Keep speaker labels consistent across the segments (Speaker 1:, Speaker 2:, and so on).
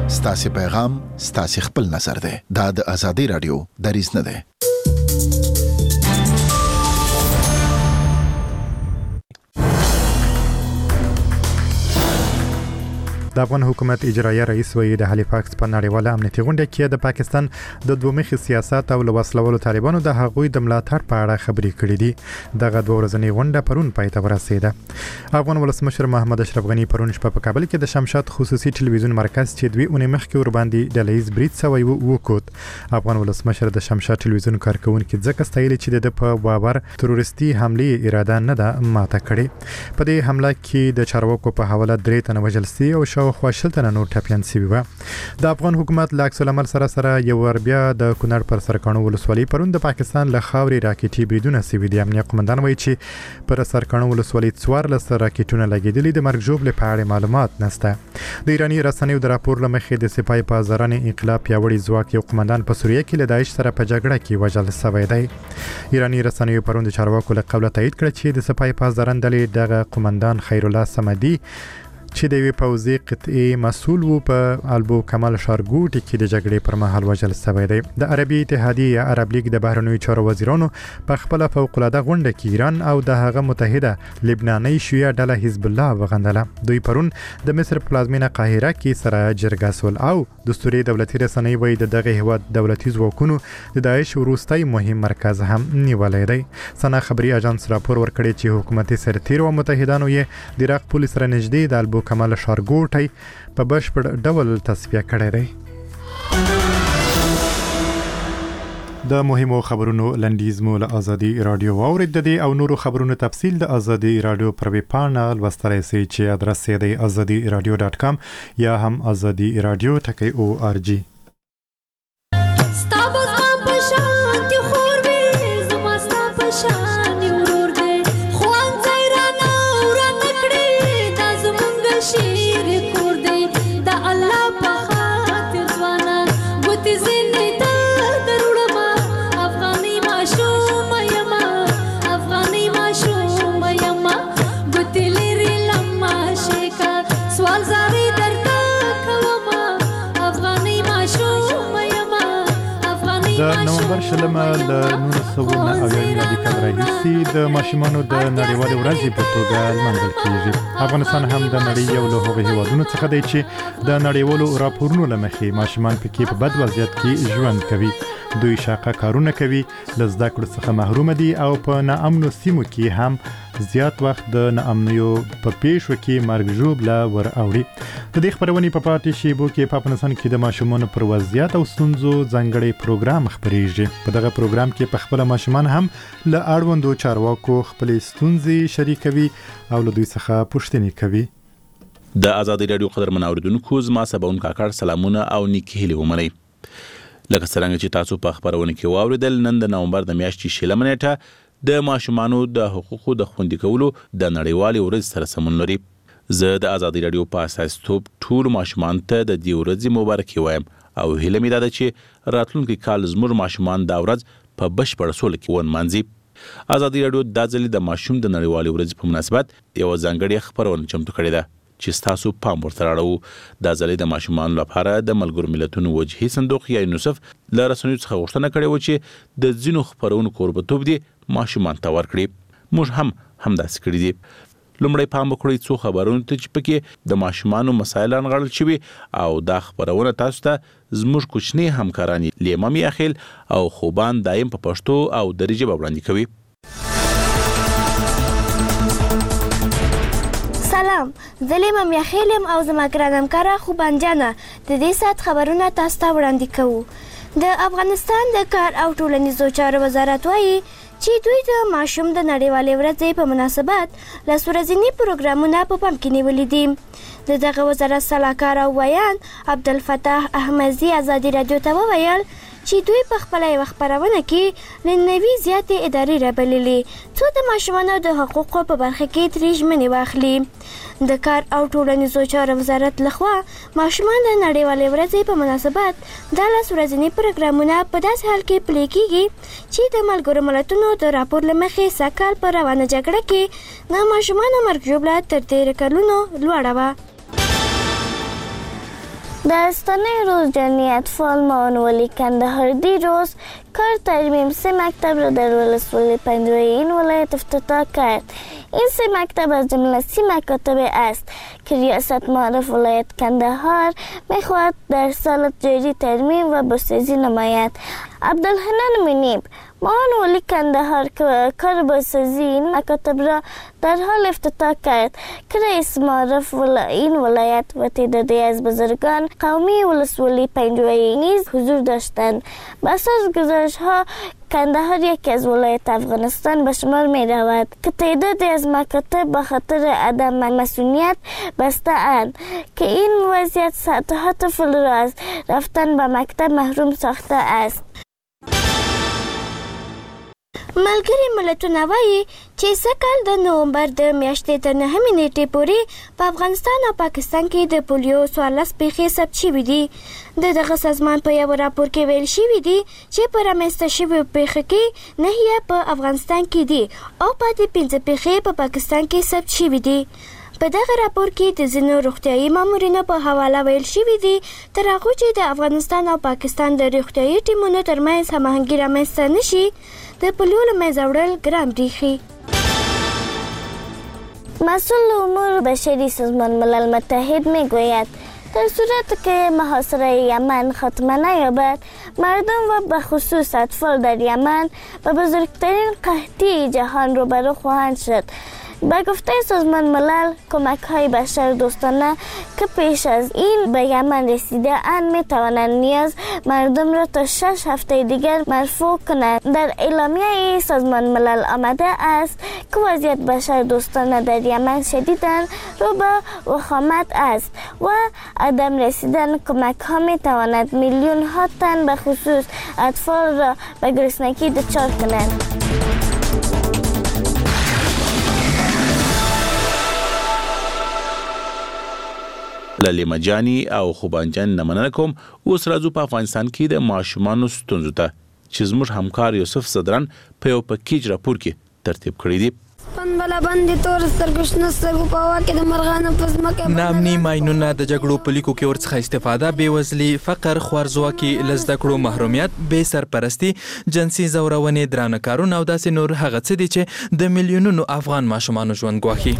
Speaker 1: ستاسو پیغام ستاسو خپل نظر دی. دا د ازادي رادیو دریځ نه دی.
Speaker 2: د افغان حکومت اجرایه رئیس وی د هالیفاکس په نړیواله امنیتي غونډه کې د پاکستان د دومخي سیاست او لوسلولو طالبانو د هغوی د ملاتړ په اړه خبرې کړې دي. دغه دوه ورځنۍ غونډه پرون پای ته ورسېده. افغان ولسمشر محمد اشرف غنی پرون شپه په کابل کې د شمشاد خصوصي ټلویزیون مرکز چې دوی اونۍ مخکې ور باندې ډلهیز برید سوی وکوت. افغان ولسمشر د شمشاد ټلویزیون کارکونکو ځکه ستایلی چې د په باور تروریستي حمله اراده نه ده ماته کړې. په دې حمله کې د چارواکو په حواله 3 تنه وژل شوي او خو شلتنه نور ټپيان شوي و. د افغان حکومت لاکس العمل سره یو ور بیا د کونړ پر سرکانو ولسوالۍ پرون د پاکستان له خاورې راکېټي بریدونه شوي دي. امنیت قومندان وایي چې پر سرکانو ولسوالۍ 14 راکېټونه لګېدلي د مرګ ژوبلې په اړه معلومات نشته. د ایراني رسنیو د راپور لمخې د سپای په ازران انقلاب پیاوړي ځواک یو قومندان په سوریه کې له داعش سره په جګړه کې وژل شوی دی. ایراني رسنیو پرون د چارواکو له قوله تایید کړ چې د سپای په ازران ډلې دغه قومندان خیرالله صمدي چې د وی پوزي قطعي مسؤل وو په البو کمال شارګوټي کې د جګړې پر مهال وژل شوی دی. د عربي اتحادیه عرب لیگ د بهرنیو چارو وزیرانو په خپل فوق العاده غونډه کې ایران او د هغه متحده لبناني شیعه ډله حزب الله وغندله. دوی پرون د مصر پلازمینه قاهره کې سره جرګه سول او دستوري دولتي رسنۍ وایي د دغه هیواد دولتي ځواکونو د داعش وروستي مهم مرکز هم نیولای دی. سنا خبري اژانس راپور ورکړی چې حکومتي سرتیر او متحدانو یې د عراق پولیس سره نږدې د البو کمال شارګوټي په بشپړ ډول تصفیه کړی دی. د مهمو خبرونو لنډیز مو له ازادي رادیو واورید دي او نورو خبرونو تفصیل د ازادي رادیو پر ویب پاڼه لوستلای شئ چې ادرس یې دی azadiradio.com یا هم azadiradio.org. د نومبر شلمه ل 1990 رادیکال راهیسي د ماشومانو د نړیوالې ورځې په توګه لمانځل کیږي. افغانستان هم د نړۍ یو له هغو هیوادونو څخه دی چې د نړیوالو راپورونو له مخې ماشومان پکې په بد وضعیت کې ژوند کوي. دوی شاقه کارونه کوي، له زده کړو څخه محروم دي او په ناامنو سیمو کې هم زیات وخت د ناامنیو په پیښو کې مرګ ژوبله ور اوړي. د دې خبرونې په پاتې شیبو کې په افغانستان کې د ماشومانو پر وضعیت او ستونزو ځانګړی پروګرام خبرېږي. په دغه پروګرام کې په خپل ماشومان هم له اړوندو چارواکو خپل ستونزې شریکوي او له دوی څخه پوښتنې کوي.
Speaker 3: د ازادي رادیو قدرمن اوریدونکو زما سباون کاکړ سلامونه او نیکی هیلې ومنئ. لکه څنګه چې تاسو په خبرونه کې واوریدل، نن د نومبر د میاشتې شلمه نیټه د ماشومانو د حقوقو د خوندي کولو د نړیوالې ورځ سره سمون لري. زه د ازادي رادیو په اساس ټول ماشومان ته د دې ورځې مبارکي وایم او هیله مې ده چې راتلونکي کال زموږ ماشومان دا ورځ په بشپړ سوله کې ونمانځي. ازادي رادیو د ځلې د ماشوم د نړیوالې ورځې په مناسبت یو ځانګړې خبرونه چمتو کړې ده چې تاسو پام ورته راړو. د ځلې د ماشومان لپاره د ملګرو ملتونو وجهي صندوق یا یونیسف له رسنیو څخه غوښتنه کړې و چې د ځینو خبرونو کوربتوب دي ماشومان ته ورکړي. موږ هم همداسې کړي دي. لومړی پام وکړئ څو خبرونو ته چې پکې د ماشومانو مسایل انغاړل شوي او دا خبرونه تاسو ته زموږ کوچني همکاران لیمه میاخیل او خوبان دایم په پښتو او دري ژبه وړاندې کوي.
Speaker 4: سلام، زه لیمه میاخیلم او زما ګران همکاره خوبان جانه د دې ساعت خبرونه تاسو ته وړاندې کوو. د افغانستان د کار او ټولنیزو چارو وزارت وایي چې دوی د ماشوم د نړیوالې ورځې په مناسبت لس ورځني پروګرامونه په پام کې نیولي دي. د دغه وزارت سلاکار او ویان عبدالفتاح احمدزي ازادي رادیو ته وویل چې دوی په خپل یو خبرونه کې له 90 زیاتې ادارې رابللې څو د ماشومانو د حقوقو په برخه کې ترې ژمنې واخلي. د کار او ټولنیزو چارو وزارت لخوا ماشومان د نړیوالې ورځې په مناسبت د 10 ورځني پروګرامونه په داسې حال کې پلي کیږي چې د ملګرو ملتونو د راپور له مخې سږ په روانه جګړه کې د ماشومانو مرګ ژوبله تر 13 کلونو لوړه وه. در استانه روز جمعیت فعال معاون کندهار دیروز کار ترمیم 3 مکتب را در ولسوالی پنجوی این ولایت افتتاح کرد. این 3 مکتب از جمله 30 مکاتب است که ریاست معارف ولایت کندهار میخواهد در سال جاری ترمیم و بازسازی نماید. عبدالحنان منیب معاون ولی کندهار که کار بازسازی این مکاتب را در حال افتتاح کرد که رئیس معارف این ولایت و تعدادی از بزرگان قومی ولسوالی پنجوی نیز حضور داشتند. به اساس گزارش‌ها کندهار یکی از ولایت افغانستان به شمار می رود که تعدادی از مکاتب به خاطر عدم مسئولیت بسته اند که این وضعیت صدها طفل را از رفتن به مکتب محروم ساخته است. ملګري ملتونه وایي چې سږکال د نومبر د میاشتې تر 9 نیټې پورې په افغانستان او پاکستان کې د پولیو 14 پیښې ثبت شوي دي. دغه سازمان په یو راپور کې ویل شوي دي چې په رامنځته شویو پیښو کې 9 په افغانستان کې دي او پاتې 15 پیښې په پاکستان کې ثبت شوي دي. په دغه راپور کې د ځینو روغتیايي مامورینو په حواله ویل شوي دي تر هغو چې د افغانستان او پاکستان د روغتیايي ټیمونو ترمنځ هماهنګي رامنځته نشي د پولیو له منځه وړل ګران بریښي. مسئول امور بشری سازمان ملل متحد میگوید در صورت که محاصره یمن خاتمه نیابد مردم و به خصوص اطفال در یمن به بزرگترین قحطی جهان روبرو خواهند شد. به گفته سازمان ملل کمک‌های بشر دوستانه که پیش از این به یمن رسیده اند می‌توانند نیاز مردم را تا 6 هفته دیگر مرفوع کنند. در اعلامیه سازمان ملل آمده است که وضعیت بشر دوستانه در یمن شدیداً رو به وخامت است و عدم رسیدن کمک‌ها می‌تواند میلیون‌ها تن به خصوص اطفال را به گرسنگی دچار کنند.
Speaker 3: لالیما جانی او خوبانجان نمننه کوم. اوس راځو په افغانستان کې د ماشومانو ستونزو ته چې زموږ همکار یوسف صدران په یو پکیج راپور کې ترتیب کړی دی.
Speaker 5: نامني ماینونه د جګړو په لیکو کې ورڅخه استفاده، بېوزلي، فقر، خوارځواکي، له زده کړو محرومیت، بې سرپرستي، جنسي ځورونې، درانه کارونه او داسې نور هغه څه دي چې د میلیونونو افغان ماشومانو ژوند ګواښي.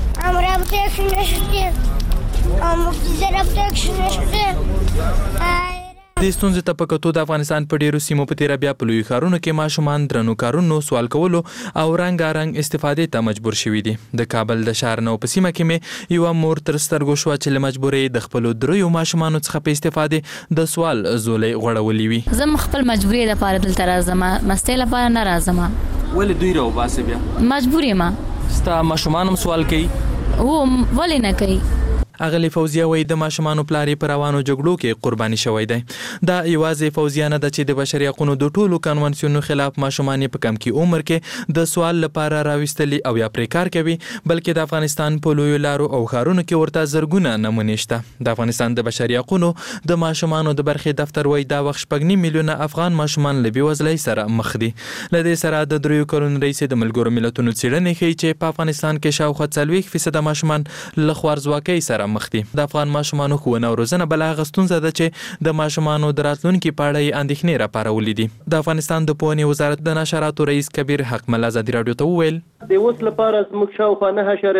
Speaker 5: د ستونزې ته په کتو د افغانستان په ډیرو سیمو په تیره بیا په لویو ښارونو کې ماشومان درنو کارونو سوال کولو او رنګارنګ استفادې ته مجبور شوي دي. د کابل د ښار نو په سیمه کې مې یوه مور تر سترګو شوه چې له مجبورۍ د خپلو دریو ماشومانو څخه په استفادې د سوال زولۍ غوړولې وي.
Speaker 6: زه خپل مجبورۍ دپاره دلته راځم، مستۍ لپاره نه راځم.
Speaker 5: ولې دوی راوباسې بیا؟
Speaker 6: مجبور یم.
Speaker 5: ستا ماشومان هم سوال کوي؟
Speaker 6: هو، ولې نه کوي؟
Speaker 5: اغلی فوزیه وای د ماشومانو پلاری پر روانو جګړو کې قرباني شوی دی. دا یوازې فوزیه نه ده چې د بشري حقوقو د ټولو کنونسیونو خلاف ماشومان په کم کې عمر کې د سوال لپاره راوستلی او یا پرې کار کوي، بلکې د افغانستان په لویو لارو او ښارونو کې ورته زرګونه نمونې شته. د افغانستان د بشري حقوقو د ماشومانو د برخې دفتر وای دا وخت 9 میلیونه افغان ماشومان له بېوزلۍ سره مخ دي. له دې سره د 3 کلونو رئیس د ملګرو ملتونو څېړنې ښیي چې په افغانستان کې شاوخوا 40% ماشومان له خوارځواکۍ سره مخ دي. د افغان ماشومانو ښوونه او روزنه بل هغه ستونزه ده چې د ماشومانو د راتلونکي په اړه یې اندېښنې راپارولې دي. د افغانستان د پوهنې وزارت د نشراتو رئیس کبیر حکمل ازادي راډیو ته وویل
Speaker 7: د اوس لپاره زموږ شاوخوا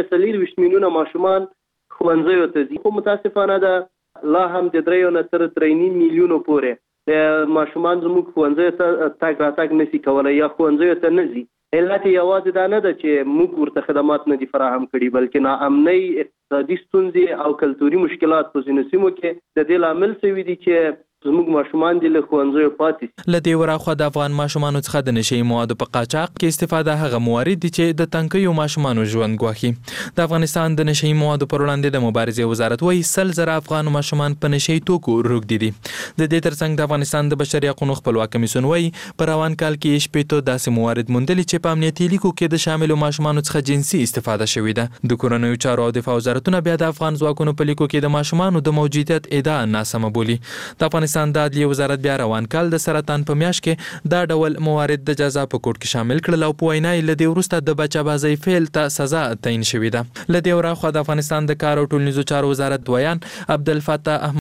Speaker 7: 9.4 میلیونه ماشومان ښوونځیو ته ځي، خو متاسفانه ده لا هم د 3 نه تر 3.5 میلیونو پورې د ماشومان زموږ ښوونځیو ته تګ راتګ نشي کولی یا ښوونځیو ته نه ځي. علت یوازې دا نه ده چې موږ ورته خدمات نه دي فراهم کړي، بلکې ناامنۍ، اقتصادي ستونزې او کلتوري مشکلات په ځینو سیمو کې د دې لامل شوي دي چې زموږ ماشومان دي له ښوونځیو پاتې شي.
Speaker 5: له دې وراخوا د افغان ماشومانو څخه د نشهیي موادو په قاچاق کې استفاده هغه موارد دي چې د تنکیو ماشومانو ژوند ګواښي. د افغانستان د نشهیي موادو پر وړاندې د مبارزې وزارت وایي 100,000 افغان ماشومان په نشهیي توکو روږدي دي. د دې ترڅنګ د افغانستان د بشري حقوقو خپلواک کمیسیون وایي په روان کال کې 15 داسې موارد موندلي چې په امنیتي لیکو کې د شاملو ماشومانو څخه جنسي استفاده شوې ده. د کورنیو چارو او دفاع وزارتونه بیا د افغان ځواکونو په لیکو کې د ماشومانو د موجودیت ادعا ناسمه بولي. د افغانستان د عدلیې وزارت بیا روان کال د سرطان په میاشت کې دا ډول موارد د جزا په کوډ کې شامل کړل او په وینا یې له دې وروسته د بچه‌بازۍ فعل ته سزا تعیین شوې ده. له دې وراخوا د افغانستان د کار او ټولنیزو چارو وزارت دویان عبدالفتاح